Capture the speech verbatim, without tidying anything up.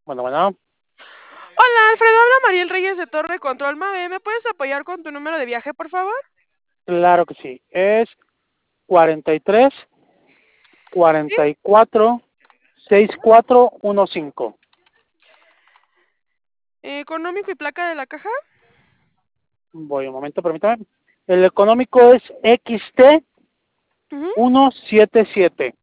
Bueno, bueno, Hola, Alfredo, habla Mariel Reyes de Torre Control Mave. ¿Me puedes apoyar con tu número de viaje, por favor? claro que sí. Es cuarenta y tres, Sí. cuarenta y cuatro, sesenta y cuatro quince. Económico y placa de la caja. Voy un momento, permítame. El económico es X T Ujú. ciento setenta y siete.